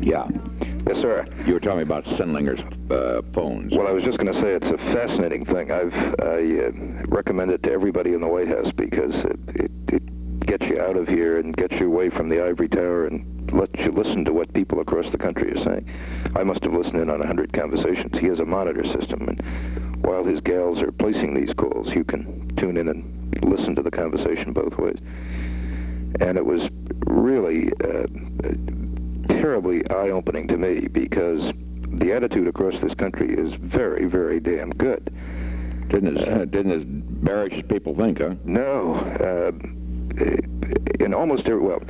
Yeah. Yes, sir. You were telling me about Sindlinger's phones. Well, I was just going to say it's a fascinating thing. I recommend it to everybody in the White House because it gets you out of here and gets you away from the ivory tower and lets you listen to what people across the country are saying. I must have listened in on 100 conversations. He has a monitor system, and while his gals are placing these calls, you can tune in and listen to the conversation both ways. And it was really terribly eye-opening to me because the attitude across this country is very, very damn good. Didn't as bearish as people think, huh? No. In almost every... Well...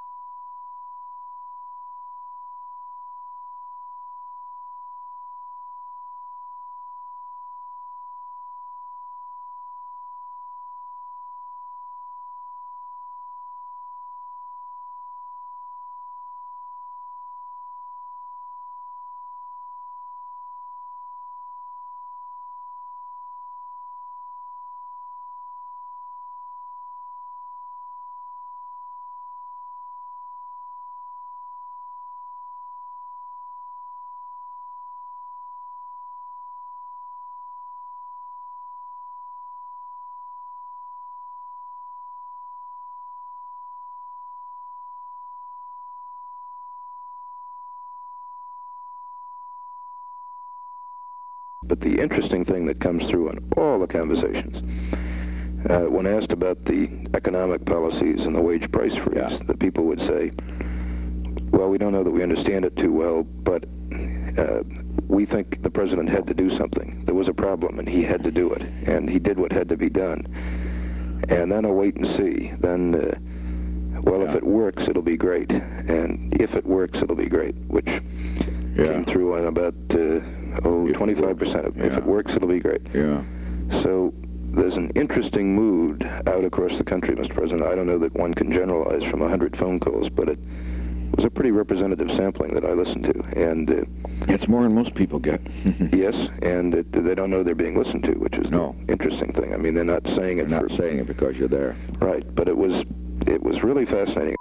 But the interesting thing that comes through in all the conversations, when asked about the economic policies and the wage price freeze, the people would say, well, we don't know that we understand it too well, but we think the president had to do something. There was a problem, and he had to do it, and he did what had to be done. And then a wait and see. Then, well, if it works, it'll be great. And if it works, it'll be great, which came through on about... 25% of it. If it works, it'll be great. Yeah. So there's an interesting mood out across the country, Mr. President. I don't know that one can generalize from 100 phone calls, but it was a pretty representative sampling that I listened to. And it's more than most people get. Yes, and they don't know they're being listened to, which is the interesting thing. I mean, they're not saying it. They're not saying it because you're there. Right, but it was really fascinating.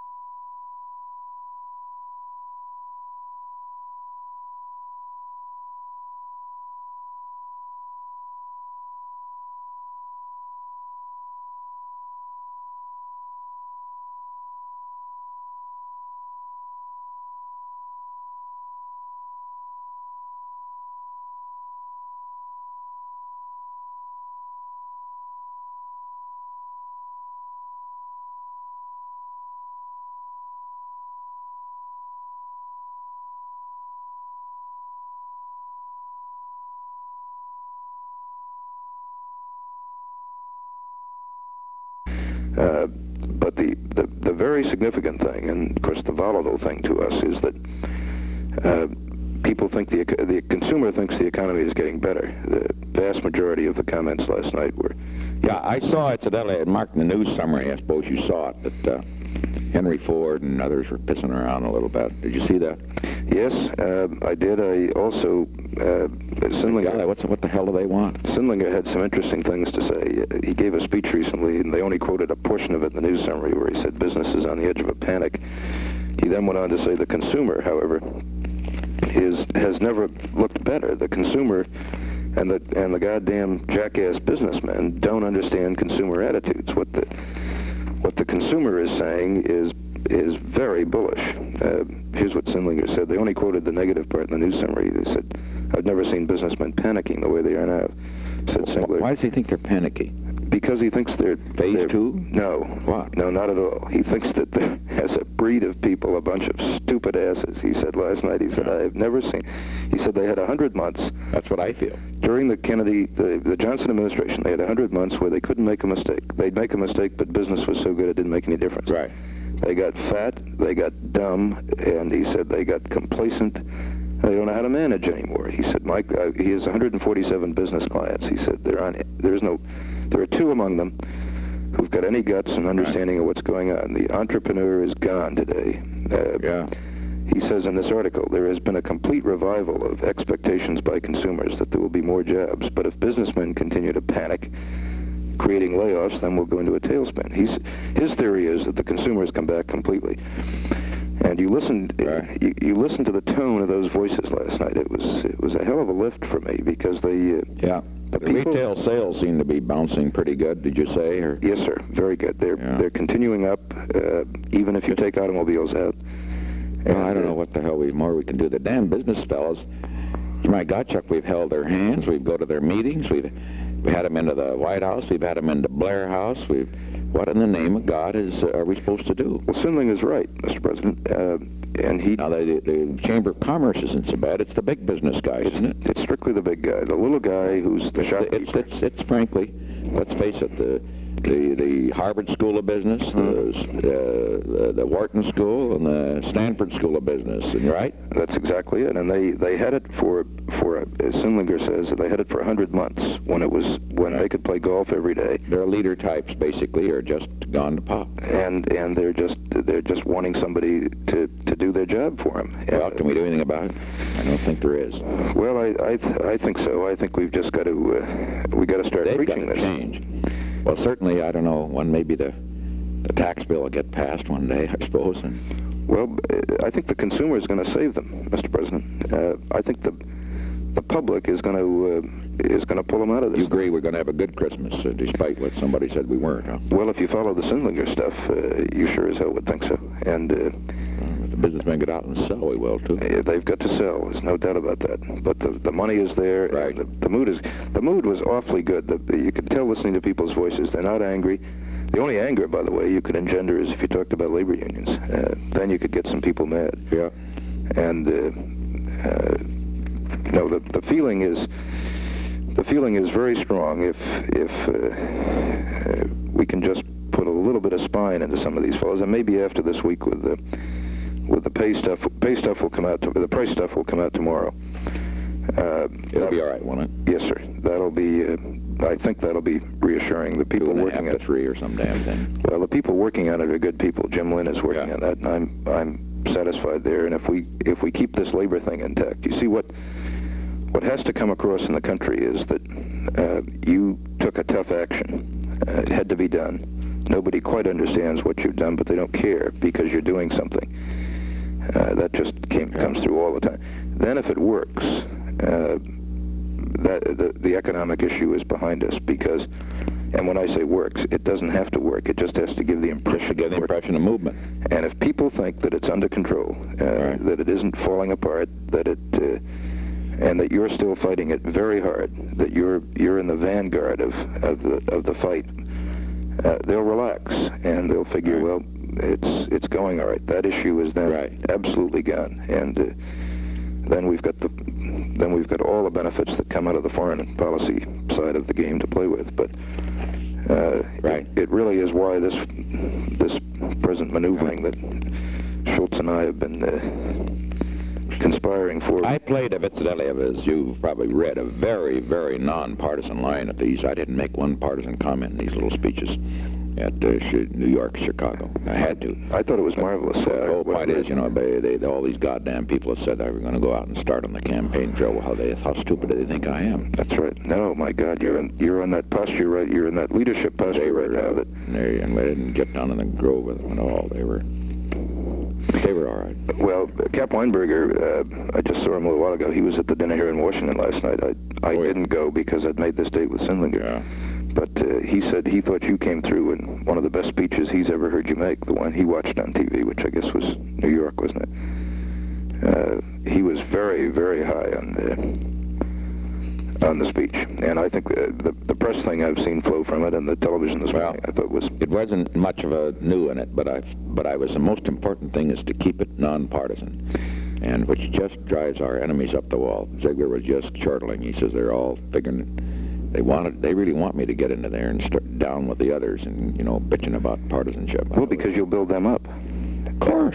But the very significant thing, and of course the volatile thing to us, is that people think the consumer thinks the economy is getting better. The vast majority of the comments last night were... Yeah, I saw, incidentally, it marked in the news summary, I suppose you saw it, that Henry Ford and others were pissing around a little bit. Did you see that? Yes, I did. I also... Sindlinger... What the hell do they want? Sindlinger had some interesting things to say. He gave a speech recently, and they only quoted a portion of it in the news summary, where he said business is on the edge of a panic. He then went on to say the consumer, however, has never looked better. The consumer and the goddamn jackass businessmen don't understand consumer attitudes. What the consumer is saying is very bullish. Here's what Sindlinger said. They only quoted the negative part in the news summary. They said, I've never seen businessmen panicking the way they are now, said Sindlinger. Why does he think they're panicky? Because he thinks they're... Phase two? No. What? No, not at all. He thinks that as a breed of people, a bunch of stupid asses. He said last night, he said, I have never seen... He said they had 100 months. That's what I feel. During the Kennedy, the Johnson administration, they had 100 months where they couldn't make a mistake. They'd make a mistake, but business was so good it didn't make any difference. Right. They got fat, they got dumb, and he said they got complacent. They don't know how to manage anymore. He said, Mike, he has 147 business clients. He said, there are two among them who've got any guts and understanding of what's going on. The entrepreneur is gone today. He says in this article, there has been a complete revival of expectations by consumers that there will be more jobs, but if businessmen continue to panic, creating layoffs, then we'll go into a tailspin. His theory is that the consumers come back completely. And you listened, Right. you listened to the tone of those voices last night. It was a hell of a lift for me because they, Yeah. The people- retail sales seem to be bouncing pretty good, did you say? Or yes, sir, very good. Yeah. They're continuing up, even if you take automobiles out. well, I don't know what the hell more we can do. The damn business fellows, my God, Chuck, we've held their hands. We've go to their meetings. We had them into the White House. We've had them into Blair House. What in the name of God are we supposed to do? Well, Sindling is right, Mr. President, and he. Now, the Chamber of Commerce isn't so bad. It's the big business guys, isn't it? It's strictly the big guy, the little guy who's the shopkeeper. It's frankly, let's face it, the Harvard School of Business, the Wharton School, and the Stanford School of Business, and right? That's exactly it. And they had it for as Sindlinger says, they had it for 100 months when they could play golf every day. Their leader types basically are just gone to pop. And they're just wanting somebody to do their job for them. Well, can we do anything about it? I don't think there is. Well, I think so. I think we've just got to start They've preaching got to this. change. Well, certainly, I don't know when maybe the tax bill will get passed one day, I suppose. And Well, I think the consumer is going to save them, Mr. President. I think the public is going to pull them out of this. you agree we're going to have a good Christmas, despite what somebody said we weren't, huh? Well, if you follow the Sindlinger stuff, you sure as hell would think so. And If the businessmen get out and sell, we will, too. they've got to sell. There's no doubt about that. But the money is there. Right. And the mood was awfully good. You could tell listening to people's voices. They're not angry. The only anger, by the way, you could engender is if you talked about labor unions. Then you could get some people mad. Yeah. And no, the feeling is very strong. If we can just put a little bit of spine into some of these fellows, and maybe after this week with the pay stuff will come out. The price stuff will come out tomorrow. It'll be all right, won't it? Yes, sir. That'll be. I think that'll be reassuring. The people 2.5 working to at 3 or some damn thing. well, the people working on it are good people. Jim Lynn is working Yeah. on that, and I'm satisfied there. And if we keep this labor thing intact, you see what has to come across in the country is that you took a tough action. It had to be done. Nobody quite understands what you've done, but they don't care because you're doing something. That just comes through all the time. Then if it works, the economic issue is behind us because, and when I say works, it doesn't have to work. It just has to give the impression. Get the impression of movement. And if people think that it's under control, Right. that it isn't falling apart, that and that you're still fighting it very hard, that you're in the vanguard of the fight, they'll relax and they'll figure, Right. well, it's going all right. That issue is then Right. absolutely gone, and then we've got all the benefits that come out of the foreign policy side of the game to play with. But Right. it really is why this present maneuvering that Schultz and I have been conspiring for. I played, incidentally, as you've probably read, a very, very nonpartisan line at these. I didn't make one partisan comment in these little speeches at New York, Chicago. I had to. I thought it was marvelous. The whole point is, all these goddamn people have said they were going to go out and start on the campaign trail. Well, how stupid do they think I am? That's right. No, my God, you're on that posture, right? You're in that leadership posture right now. And we didn't get down in the grove with them at all. They were all right. Well, Cap Weinberger, I just saw him a little while ago. He was at the dinner here in Washington last night. I didn't go because I'd made this date with Sindlinger. Yeah. But he said he thought you came through in one of the best speeches he's ever heard you make, the one he watched on TV, which I guess was New York, wasn't it? He was very, very high on the speech. And I think the press thing I've seen flow from it and the television this morning, I thought was... It wasn't much of a new in it, but I was the most important thing is to keep it nonpartisan, and which just drives our enemies up the wall. Ziegler was just chortling. He says they're all figuring they really want me to get into there and start down with the others and, bitching about partisanship. Well, because you'll build them up. Of course.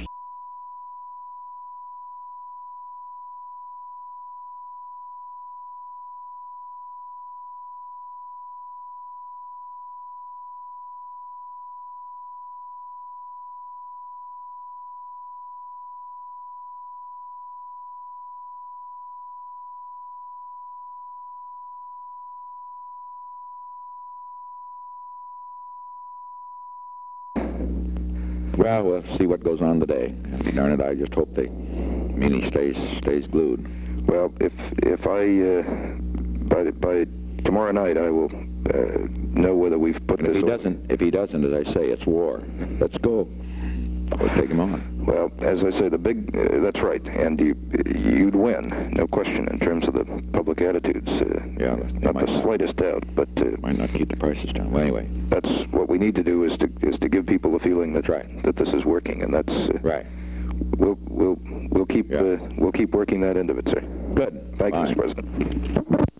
Well, we'll see what goes on today. And darn it, I just hope the meanie stays glued. Well, if I by tomorrow night I will know whether we've put And this. if he doesn't, as I say, it's war. Let's go. We'll take him on. Well, as I say, that's right, and you'd win, no question, in terms of the public attitudes. Yeah, not the slightest doubt, but might not keep the prices down. Well, anyway, that's what we need to do is to give people the feeling that that this is working, and that's right. We'll keep working that end of it, sir. Good. Thank you, Mr. President.